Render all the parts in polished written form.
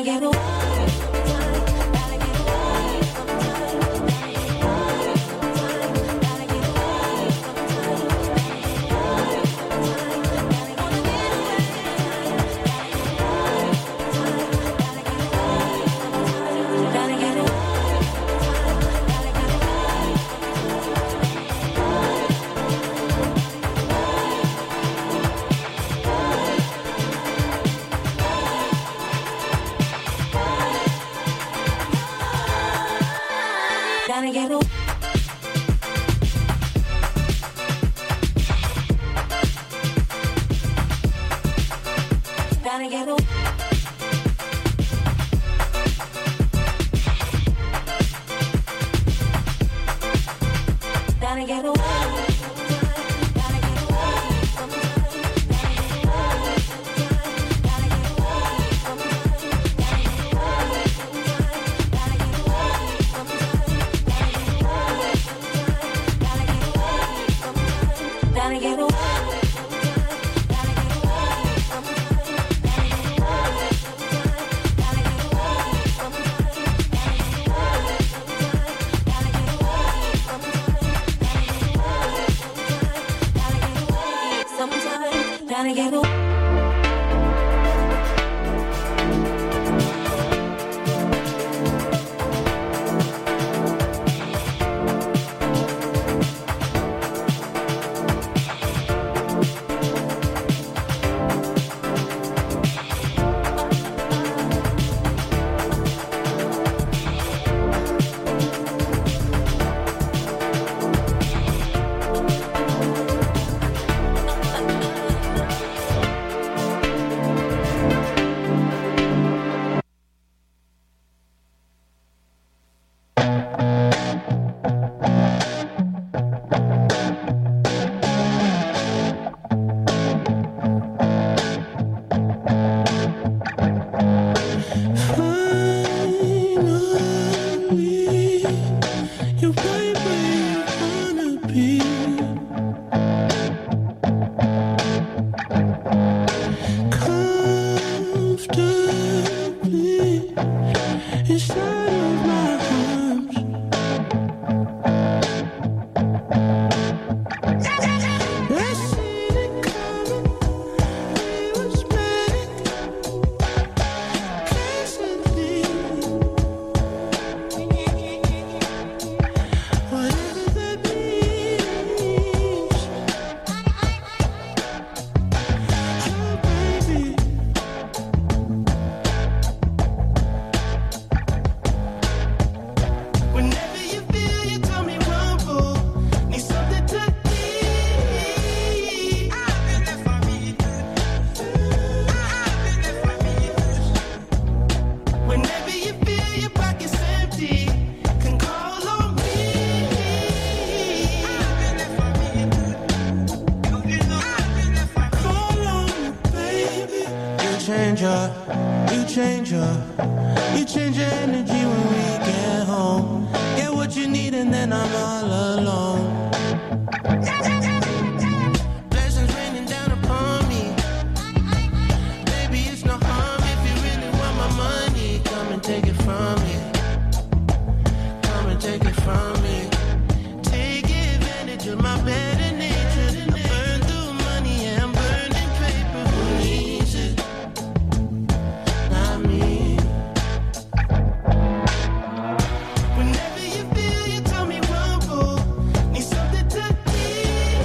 get away. Gotta get away. Gotta get away. Gotta get away. Gotta get away. You change your energy when we get home. Get what you need and then I'm all alone. Blessings raining down upon me. Baby, it's no harm if you really want my money. Come and take it from me. Come and take it from me. Take advantage of my better nature. I burn through money and I'm burning paper. Who needs it? Not me. Whenever you feel, you tell me rumble. Need something to eat.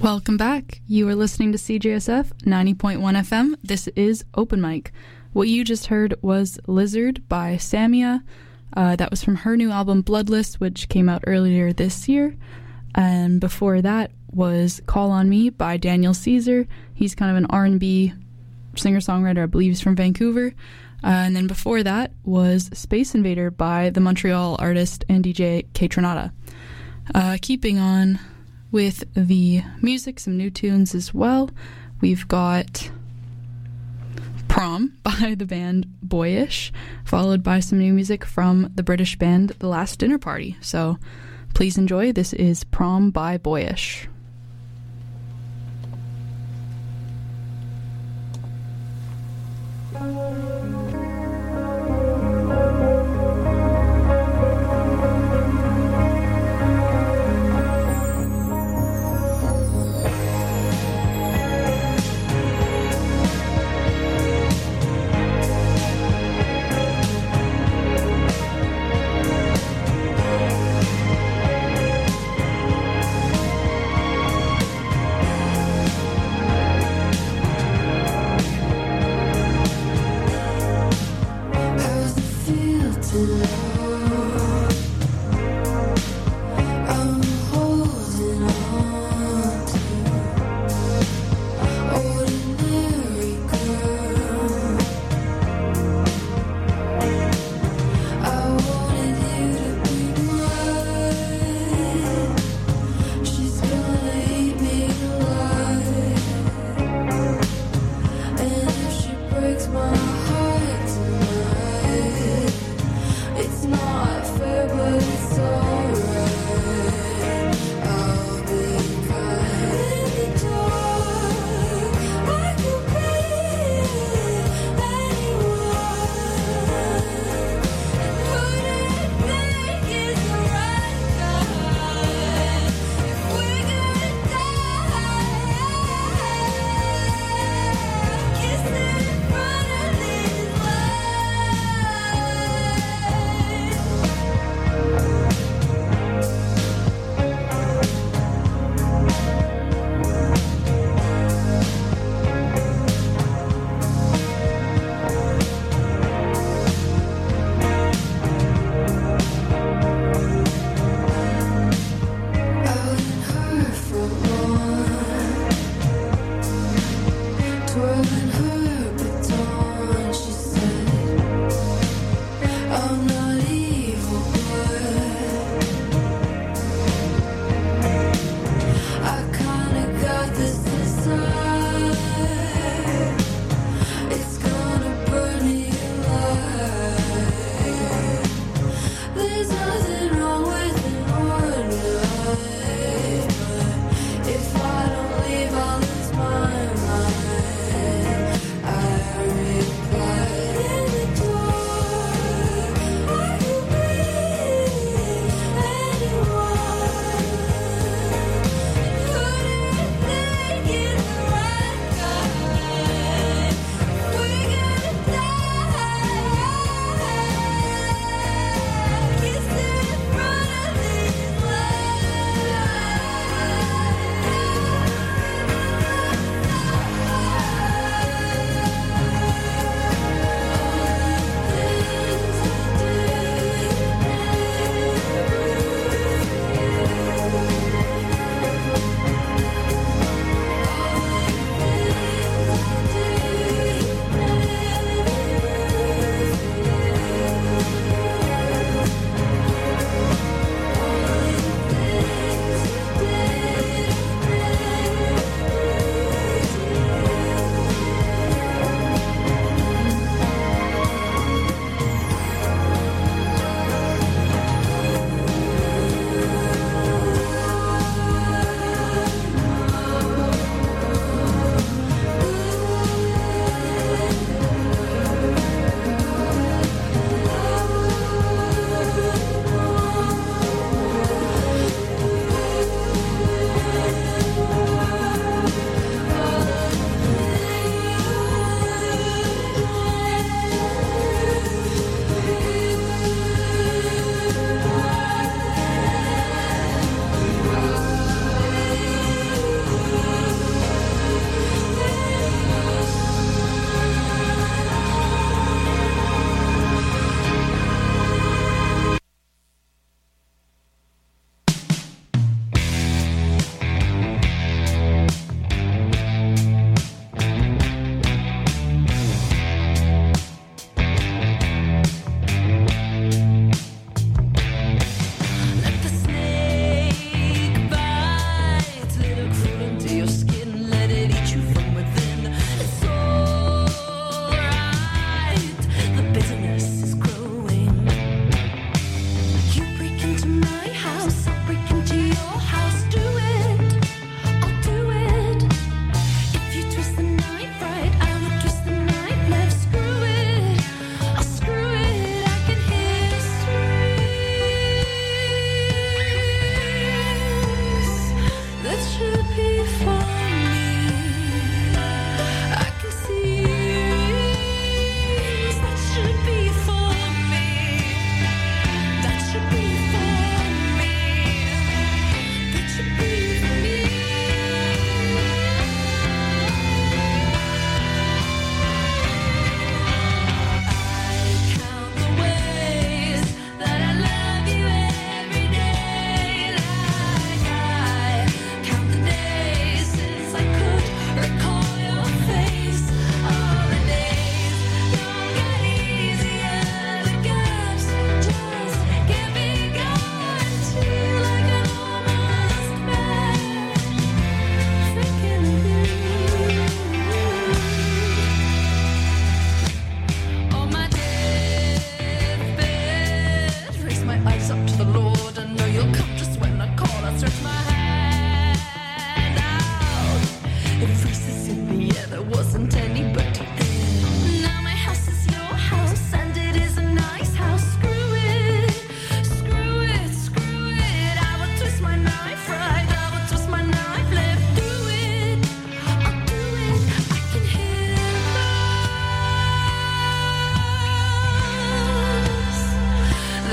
Welcome back. You are listening to CJSF 90.1 FM. This is Open Mic. What you just heard was Lizard by Samia. That was from her new album Bloodless, which came out earlier this year. And before that was Call on Me by Daniel Caesar. He's kind of an R&B singer-songwriter. I believe he's from Vancouver. And then before that was Space Invader by the Montreal artist and DJ Kaytranada. Keeping on with the music, some new tunes as well. We've got Prom by the band Boyish, followed by some new music from the British band The Last Dinner Party. So please enjoy. This is Prom by Boyish. It's not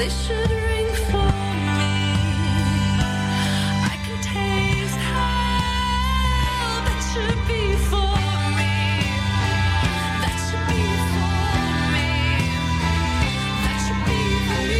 they should ring for me. I can taste how that should be for me. That should be for me. That should be for me.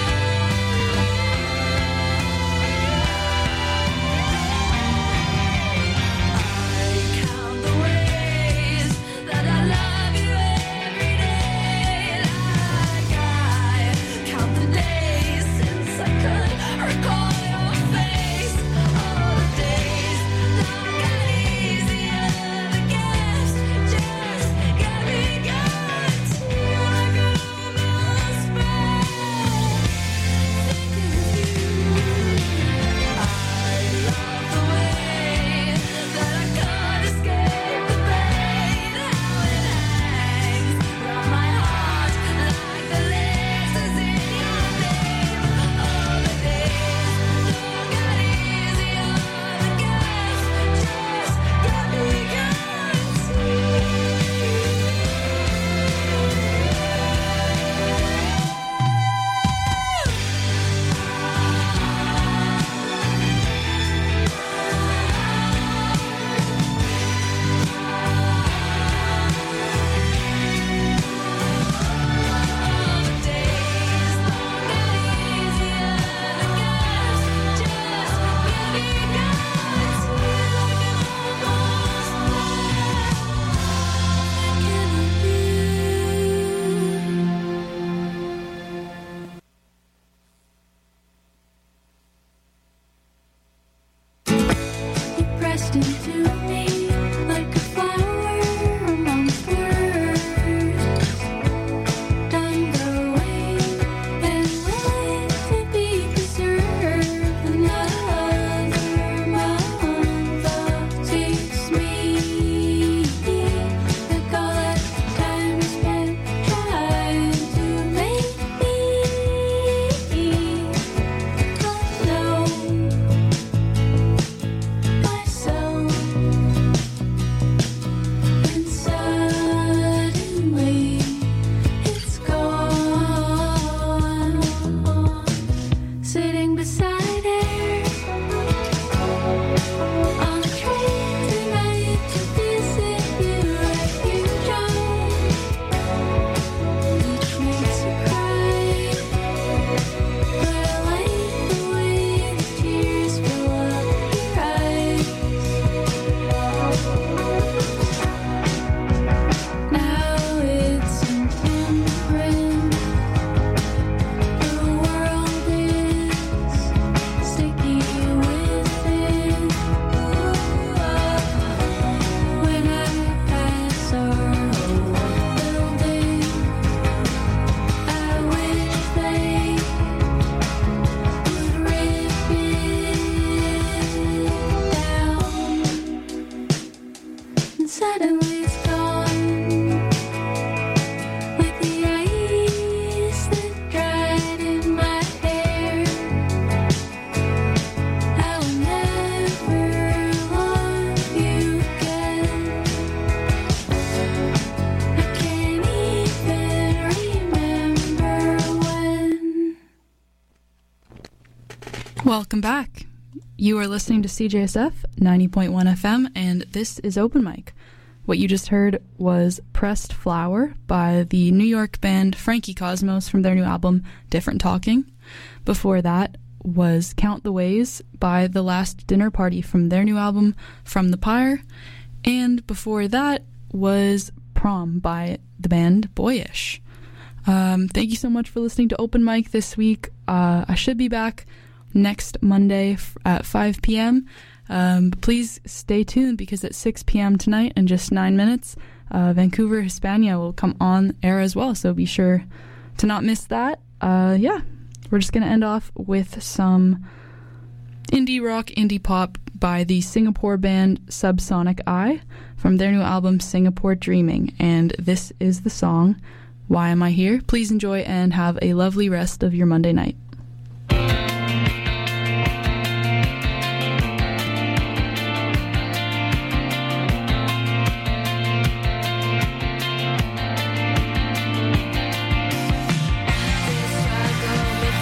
I count the ways that I love you every day. Like I count the days since I could recall your face. All the days don't get easier. The gifts just get begun to like an almost spell. Thinking of you, I love the way that I can't escape the pain. How it hangs round my heart like the letters in your name. All the days don't get easier. The gifts just get begun You pressed into me like a flower amongst words. Don't go away and wait to be preserved. Another month takes me. Like all that time spent trying to make me know myself, and suddenly it's gone. Sitting beside her on the train tonight to visit you at your job, which makes you cry. But I like the way the tears fill up your eyes. Now it's intemperate. The world is sticky with it. When I pass our building, I wish they would rip it down. And suddenly it's gone, like the ice that dried in my hair. I will never love you again. I can't even remember when. Welcome back. You are listening to CJSF 90.1 FM, and this is Open Mic. What you just heard was Pressed Flower by the New York band Frankie Cosmos from their new album Different Talking. Before that was Count the Ways by The Last Dinner Party from their new album From the Pyre. And before that was Prom by the band Boyish. Thank you so much for listening to Open Mic this week. I should be back next Monday at 5 p.m. Please stay tuned because at 6 p.m. tonight, in just 9 minutes, Vancouver Hispania will come on air as well, so be sure to not miss that. We're just going to end off with some indie rock, indie pop by the Singapore band Subsonic Eye from their new album Singapore Dreaming, and this is the song Why Am I Here? Please enjoy and have a lovely rest of your Monday night. Struggle with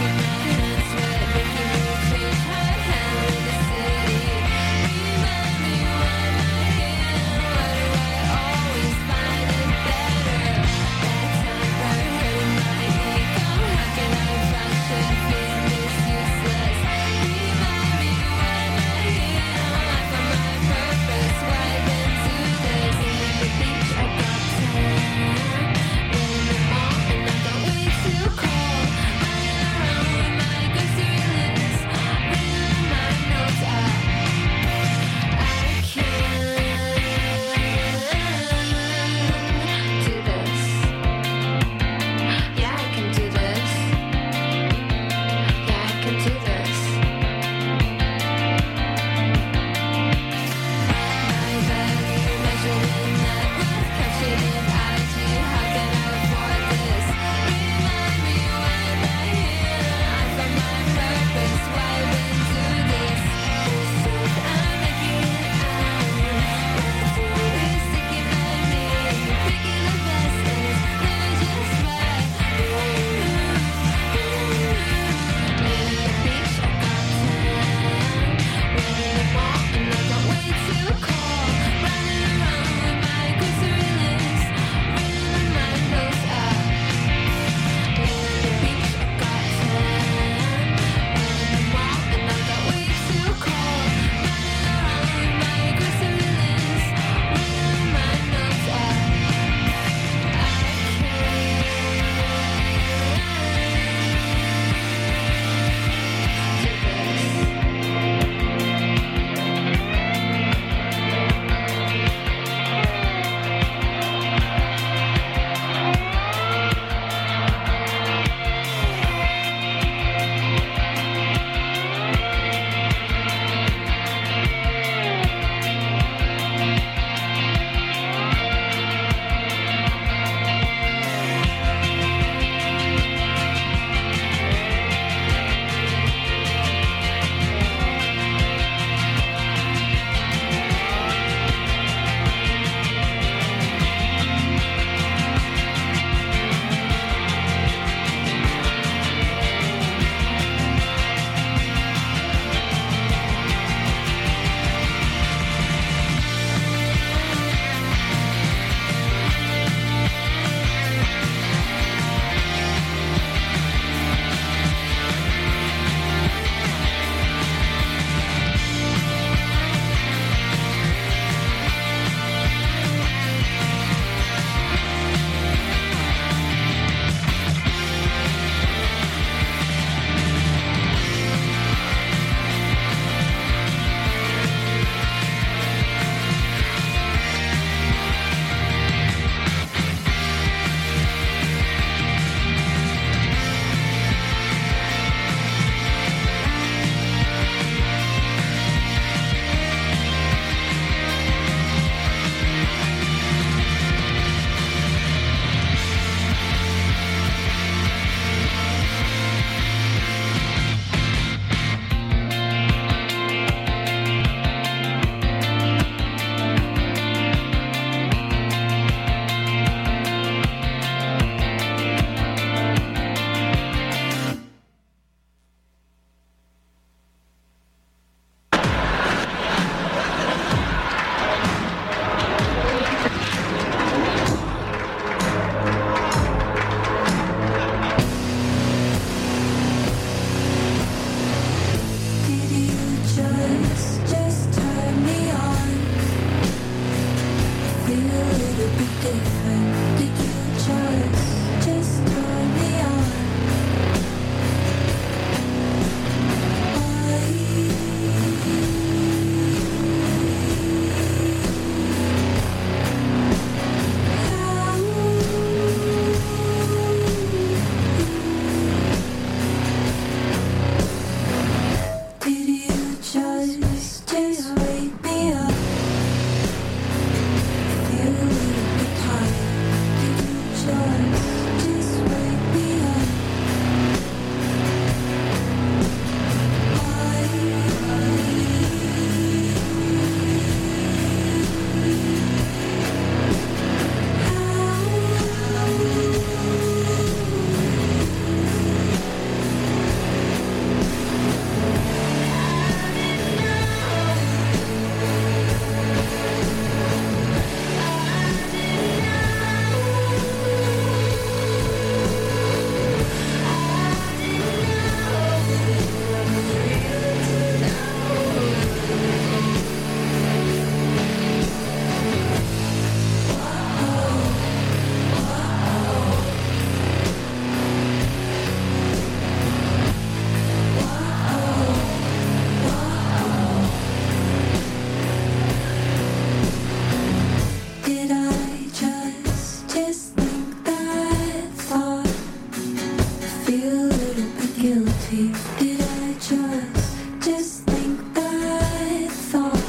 coffee? Did I just think that thought?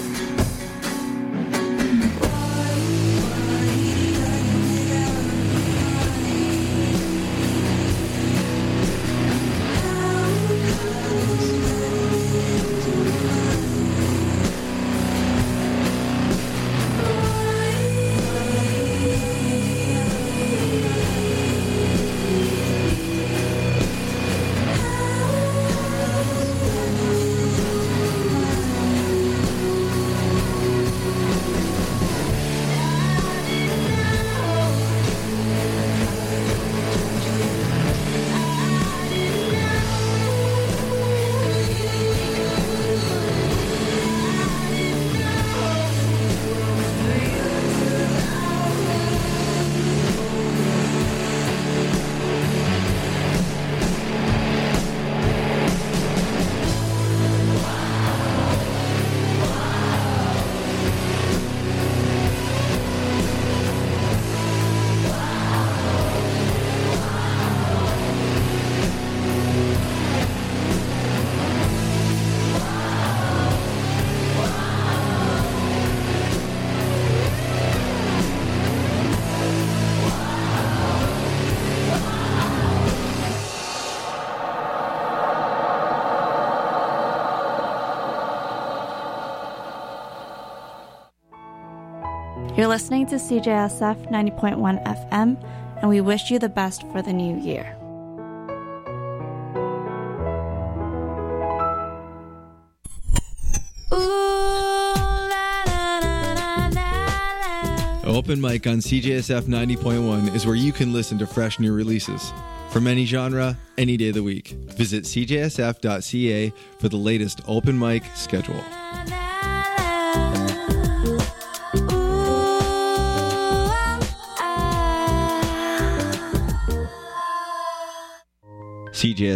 You're listening to CJSF 90.1 FM, and we wish you the best for the new year. Open Mic on CJSF 90.1 is where you can listen to fresh new releases. From any genre, any day of the week. Visit cjsf.ca for the latest Open Mic schedule. CJSF